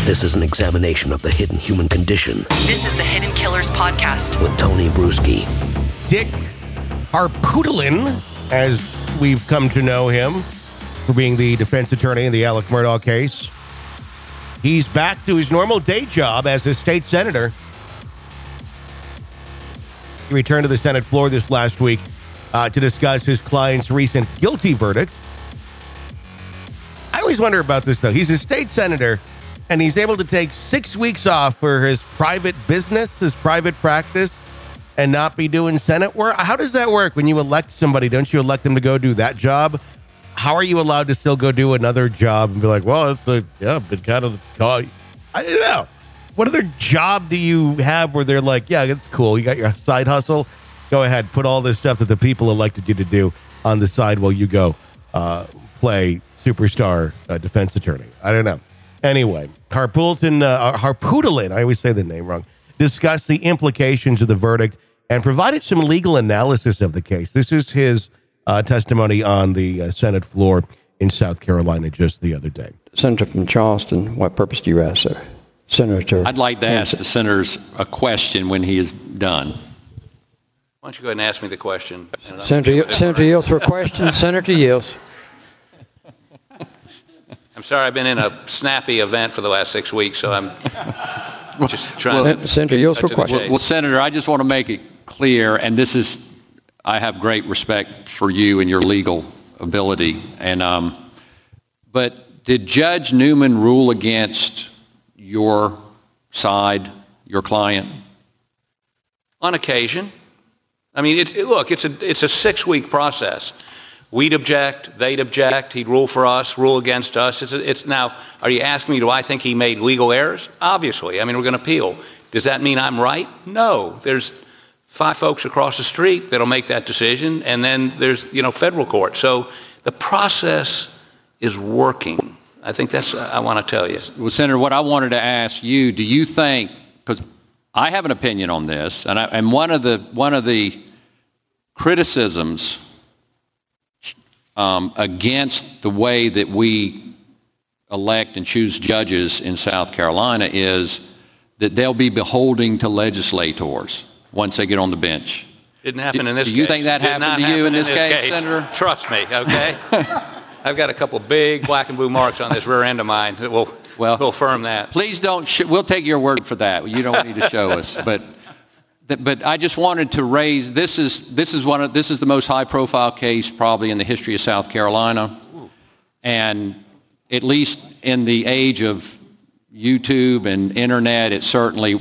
This is an examination of the hidden human condition. This is the Hidden Killers Podcast with Tony Bruschi. Dick Harpootlian, as we've come to know him, for being the defense attorney in the Alec Murdaugh case. He's back to his normal day job as a state senator. He returned to the Senate floor this last week to discuss his client's recent guilty verdict. I always wonder about this, though. He's a state senator, and he's able to take 6 weeks off for his private business, his private practice, and not be doing Senate work. How does that work when you elect somebody? Don't you elect them to go do that job? How are you allowed to still go do another job and be like, well, it's been kind of, I don't know. What other job do you have where they're like, yeah, it's cool. You got your side hustle. Go ahead. Put all this stuff that the people elected you to do on the side while you go play superstar defense attorney. I don't know. Anyway, Harpootlian, I always say the name wrong, discussed the implications of the verdict and provided some legal analysis of the case. This is his testimony on the Senate floor in South Carolina just the other day. Senator from Charleston, what purpose do you ask, sir? Senator. I'd like to ask the senators a question when he is done. Why don't you go ahead and ask me the question? Senator Yields for a question. Senator Yields. I'm sorry, I've been in a snappy event for the last 6 weeks, so I'm just trying to... Senator Yields for a question. Well, Senator, I just want to make it clear, and this is, I have great respect for you and your legal ability, and but did Judge Newman rule against your side, your client? On occasion. I mean, look, it's a 6-week process. We'd object, they'd object, he'd rule for us, rule against us. It's now, are you asking me, do I think he made legal errors? Obviously. I mean, we're going to appeal. Does that mean I'm right? No. There's 5 folks across the street that'll make that decision, and then there's, federal court. So the process is working. I think that's what I want to tell you. Well, Senator, what I wanted to ask you, do you think, because I have an opinion on this, and one of the criticisms against the way that we elect and choose judges in South Carolina is that they'll be beholden to legislators once they get on the bench. Didn't happen in this case. Do you think that happened to you in this case, Senator? Trust me, okay? I've got a couple big black and blue marks on this rear end of mine that will affirm that. Please don't. We'll take your word for that. You don't need to show us. But I just wanted to raise. This is the most high-profile case probably in the history of South Carolina, and at least in the age of YouTube and internet, it certainly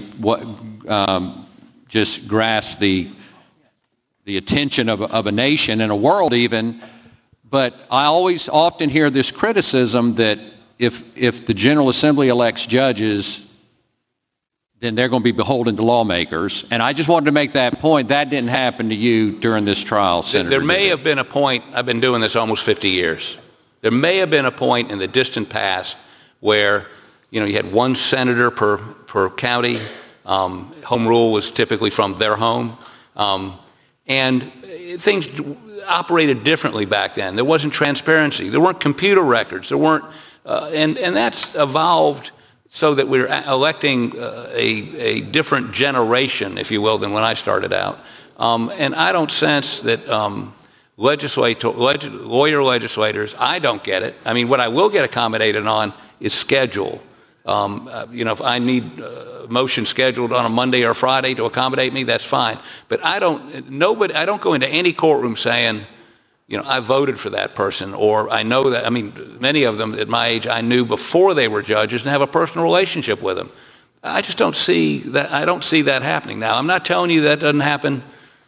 just grasped the attention of a nation and a world even. But I often hear this criticism that if the General Assembly elects judges, then they're going to be beholden to lawmakers. And I just wanted to make that point. That didn't happen to you during this trial, Senator. There may have been a point, I've been doing this almost 50 years. There may have been a point in the distant past where, you had one senator per county. Home rule was typically from their home. And things operated differently back then. There wasn't transparency. There weren't computer records. There weren't, and that's evolved so that we're electing a different generation, if you will, than when I started out. And I don't sense that lawyer legislators, I don't get it. I mean, what I will get accommodated on is schedule. If I need a motion scheduled on a Monday or Friday to accommodate me, that's fine. But I don't go into any courtroom saying, I voted for that person, or I know that. I mean, many of them at my age I knew before they were judges and have a personal relationship with them. I just don't see that. I don't see that happening. Now, I'm not telling you that doesn't happen,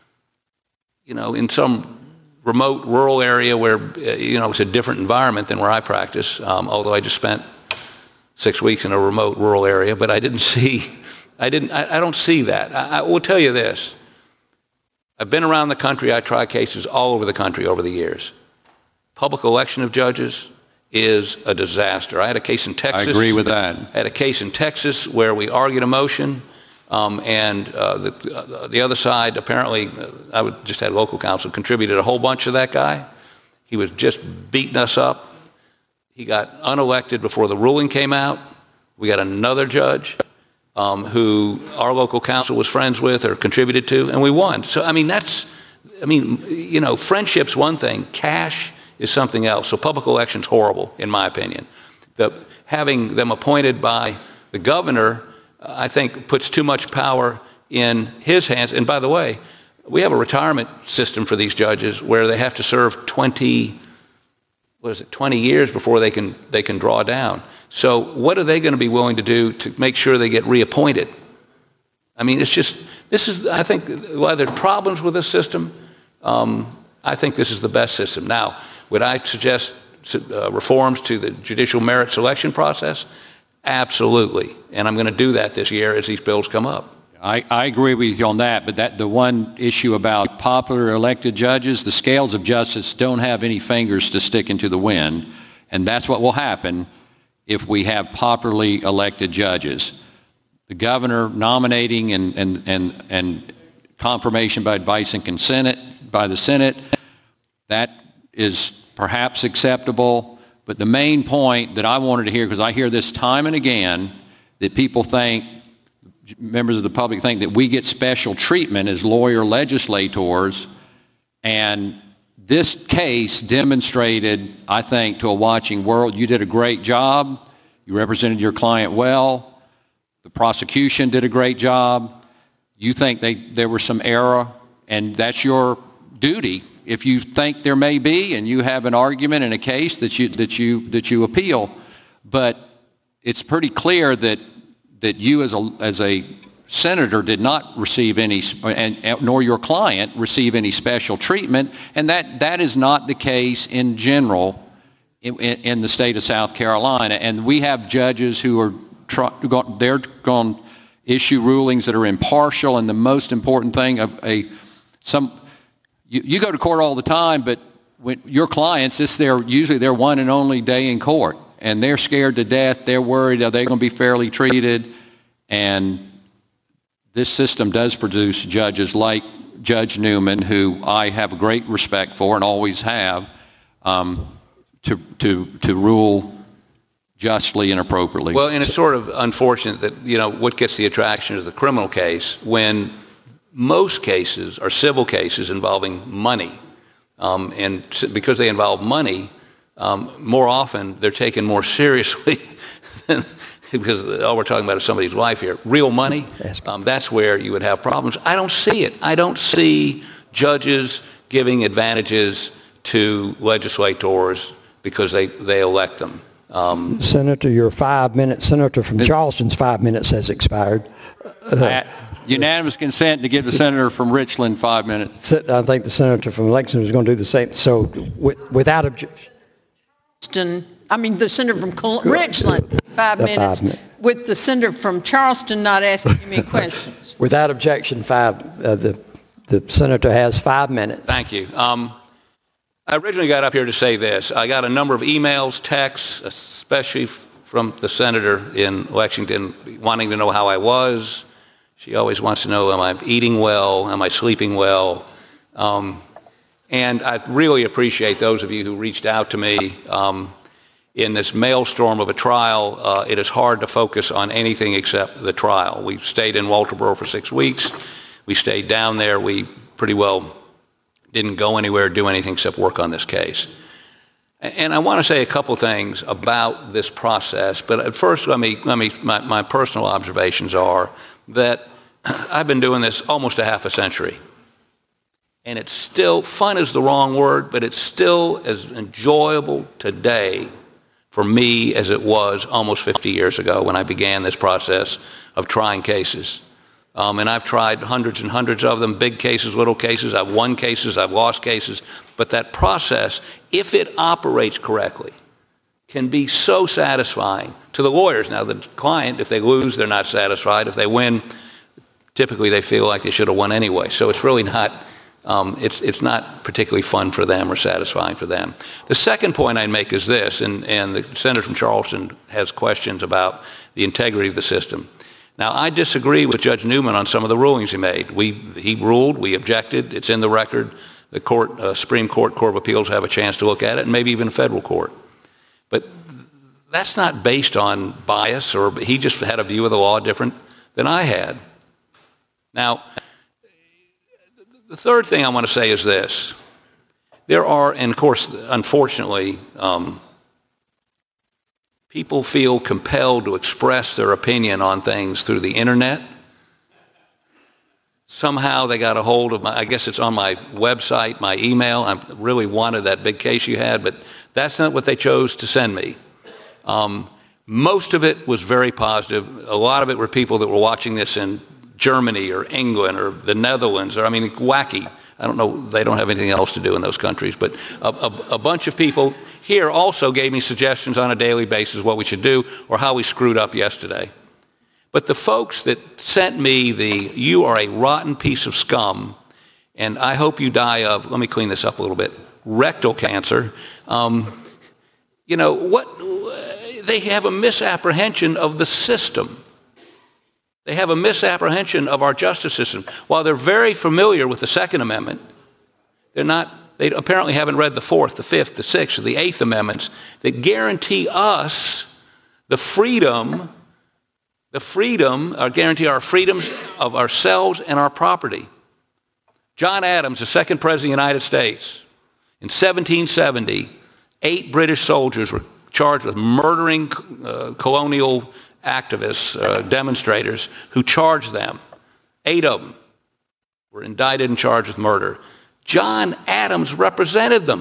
in some remote rural area where, it's a different environment than where I practice, although I just spent 6 weeks in a remote rural area, but I don't see that. I will tell you this. I've been around the country. I try cases all over the country over the years. Public election of judges is a disaster. I had a case in Texas. I agree with that. I had a case in Texas where we argued a motion, and the other side, apparently, I just had local counsel, contributed a whole bunch to that guy. He was just beating us up. He got unelected before the ruling came out. We got another judge who our local council was friends with or contributed to, and we won. So, friendship's one thing. Cash is something else. So public election's horrible, in my opinion. Having them appointed by the governor, I think, puts too much power in his hands. And by the way, we have a retirement system for these judges where they have to serve 20 years before they can draw down. So what are they going to be willing to do to make sure they get reappointed? I mean, I think, while there are problems with this system, I think this is the best system. Now, would I suggest reforms to the judicial merit selection process? Absolutely. And I'm going to do that this year as these bills come up. I agree with you on that, but the one issue about popular elected judges, the scales of justice don't have any fingers to stick into the wind, and that's what will happen if we have popularly elected judges. The governor nominating and confirmation by advice and consent by the Senate, that is perhaps acceptable, but the main point that I wanted to hear, because I hear this time and again, that people think, members of the public think that we get special treatment as lawyer legislators, and this case demonstrated, I think, to a watching world, you did a great job, you represented your client well, the prosecution did a great job, you think there was some error, and that's your duty. If you think there may be, and you have an argument in a case that you appeal, but it's pretty clear that you as a senator did not receive any, nor your client receive any special treatment, and that is not the case in general in the state of South Carolina. And we have judges who are they're going to issue rulings that are impartial, and the most important thing, you go to court all the time, but when your clients, usually their one and only day in court, and they're scared to death. They're worried, are they going to be fairly treated? And this system does produce judges like Judge Newman, who I have a great respect for and always have, to rule justly and appropriately. Well, and it's sort of unfortunate that, what gets the attraction is the criminal case when most cases are civil cases involving money. And because they involve money, more often they're taken more seriously than, because all we're talking about is somebody's life here. Real money, that's where you would have problems. I don't see it. I don't see judges giving advantages to legislators because they elect them. Senator, your 5 minutes. Senator from Charleston's 5 minutes has expired. Unanimous consent to give the senator from Richland 5 minutes. I think the senator from Lexington is going to do the same. So without objection. The senator from Richland, 5 minutes, with the senator from Charleston not asking any questions. Without objection, the senator has 5 minutes. Thank you. I originally got up here to say this. I got a number of emails, texts, especially from the senator in Lexington, wanting to know how I was. She always wants to know, am I eating well? Am I sleeping well? And I really appreciate those of you who reached out to me. In this maelstrom of a trial, it is hard to focus on anything except the trial. We stayed in Walterboro for 6 weeks. We stayed down there. We pretty well didn't go anywhere, do anything except work on this case. And I want to say a couple things about this process, but at first, my personal observations are that I've been doing this almost a half a century. And it's still, fun is the wrong word, but it's still as enjoyable today for me as it was almost 50 years ago when I began this process of trying cases. And I've tried hundreds and hundreds of them, big cases, little cases. I've won cases, I've lost cases. But that process, if it operates correctly, can be so satisfying to the lawyers. Now, the client, if they lose, they're not satisfied. If they win, typically they feel like they should have won anyway. So it's really not, it's not particularly fun for them or satisfying for them. The second point I'd make is this, and the senator from Charleston has questions about the integrity of the system. Now, I disagree with Judge Newman on some of the rulings he made. He ruled, we objected, it's in the record. The Supreme Court, Court of Appeals have a chance to look at it, and maybe even a federal court. But that's not based on bias, or he just had a view of the law different than I had. Now, the third thing I want to say is this. There are, and of course, unfortunately, people feel compelled to express their opinion on things through the internet. Somehow they got a hold of I guess it's on my website, my email. I really wanted that big case you had, but that's not what they chose to send me. Most of it was very positive. A lot of it were people that were watching this in Germany or England or the Netherlands, or wacky. I don't know, they don't have anything else to do in those countries, but a bunch of people here also gave me suggestions on a daily basis what we should do or how we screwed up yesterday. But the folks that sent me you are a rotten piece of scum, and I hope you die of, let me clean this up a little bit, rectal cancer, they have a misapprehension of the system. They have a misapprehension of our justice system. While they're very familiar with the Second Amendment, they apparently haven't read the Fourth, the Fifth, the Sixth, or the Eighth Amendments that guarantee us the freedom, or guarantee our freedoms of ourselves and our property. John Adams, the second president of the United States, in 1770, 8 British soldiers were charged with murdering colonial activists, demonstrators, who charged them. 8 of them were indicted and charged with murder. John Adams represented them.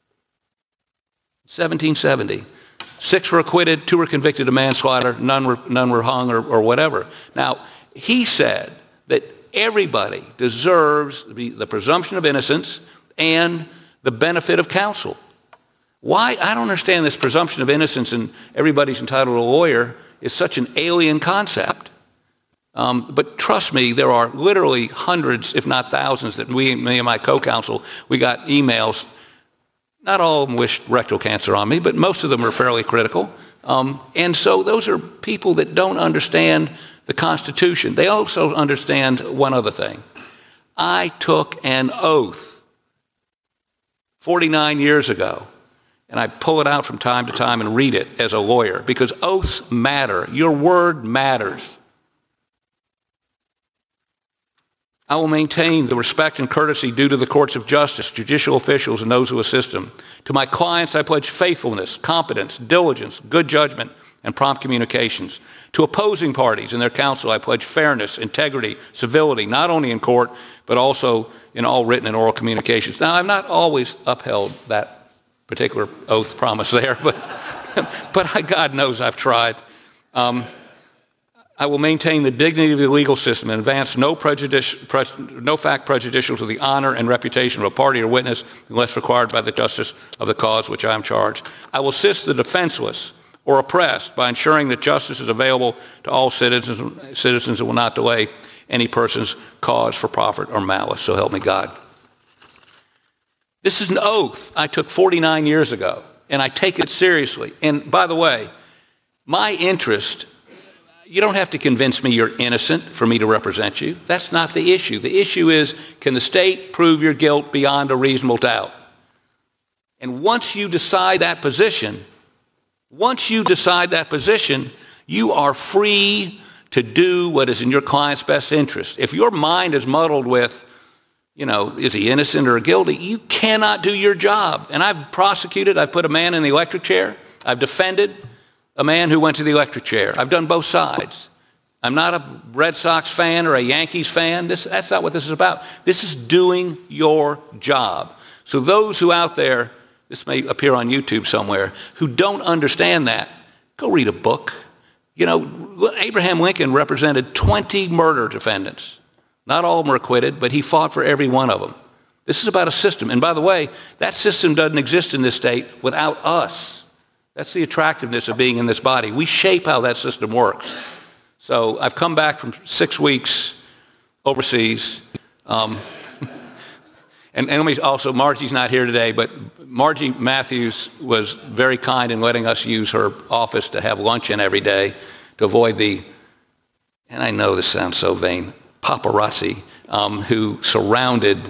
1770. 6 were acquitted, 2 were convicted of manslaughter, none were hung or whatever. Now, he said that everybody deserves the presumption of innocence and the benefit of counsel. Why? I don't understand this presumption of innocence and everybody's entitled to a lawyer is such an alien concept. But trust me, there are literally hundreds, if not thousands, that me and my co-counsel, we got emails. Not all of them wished rectal cancer on me, but most of them are fairly critical. And so those are people that don't understand the Constitution. They also understand one other thing. I took an oath 49 years ago, and I pull it out from time to time and read it as a lawyer, because oaths matter. Your word matters. I will maintain the respect and courtesy due to the courts of justice, judicial officials, and those who assist them. To my clients, I pledge faithfulness, competence, diligence, good judgment, and prompt communications. To opposing parties and their counsel, I pledge fairness, integrity, civility, not only in court, but also in all written and oral communications. Now, I've not always upheld that particular oath promise there, but God knows I've tried. I will maintain the dignity of the legal system and advance no fact prejudicial to the honor and reputation of a party or witness unless required by the justice of the cause which I am charged. I will assist the defenseless or oppressed by ensuring that justice is available to all citizens and will not delay any person's cause for profit or malice. So help me God. This is an oath I took 49 years ago, and I take it seriously. And by the way, my interest, you don't have to convince me you're innocent for me to represent you. That's not the issue. The issue is, can the state prove your guilt beyond a reasonable doubt? And once you decide that position, you are free to do what is in your client's best interest. If your mind is muddled with, is he innocent or guilty, you cannot do your job. And I've put a man in the electric chair. I've defended a man who went to the electric chair. I've done both sides. I'm not a Red Sox fan or a Yankees fan. That's not what this is about. This is doing your job. So those who out there, this may appear on YouTube somewhere, who don't understand that, go read a book. Abraham Lincoln represented 20 murder defendants. Not all of them were acquitted, but he fought for every one of them. This is about a system. And by the way, that system doesn't exist in this state without us. That's the attractiveness of being in this body. We shape how that system works. So I've come back from 6 weeks overseas. And let me also, Margie's not here today, but Margie Matthews was very kind in letting us use her office to have lunch in every day to avoid and I know this sounds so vain, paparazzi who surrounded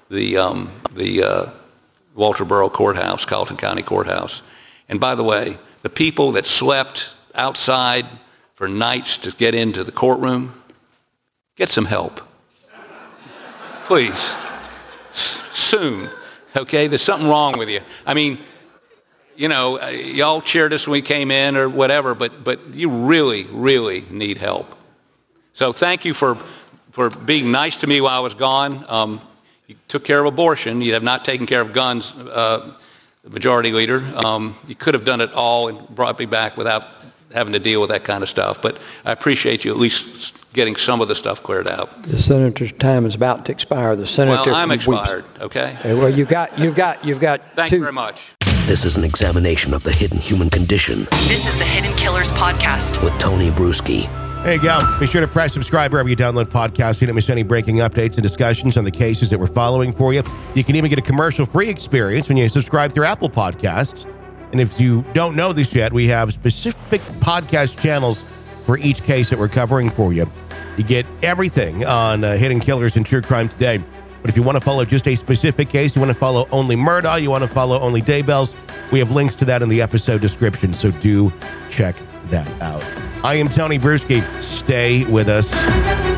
the Walterboro Courthouse, Carlton County Courthouse. And by the way, the people that slept outside for nights to get into the courtroom, get some help. Please. Soon. Okay? There's something wrong with you. I mean, you know, y'all cheered us when we came in or whatever, but you really, really need help. So thank you for being nice to me while I was gone. You took care of abortion. You have not taken care of guns, Majority Leader. You could have done it all and brought me back without having to deal with that kind of stuff. But I appreciate you at least getting some of the stuff cleared out. The senator's time is about to expire. The senator. Well, I'm expired. Okay. Well, you've got. Thank you very much. This is an examination of the hidden human condition This is the Hidden Killers Podcast. with Tony Bruschi. There you go. Be sure to press subscribe wherever you download podcasts so you don't miss any breaking updates and discussions on the cases that we're following for you. You can even get a commercial-free experience when you subscribe through Apple Podcasts. And if you don't know this yet, we have specific podcast channels for each case that we're covering for you. You get everything on Hidden Killers and True Crime Today. But if you want to follow just a specific case, you want to follow only Murdaugh, you want to follow only Daybells, we have links to that in the episode description, so do check that out. I am Tony Bruschi. Stay with us.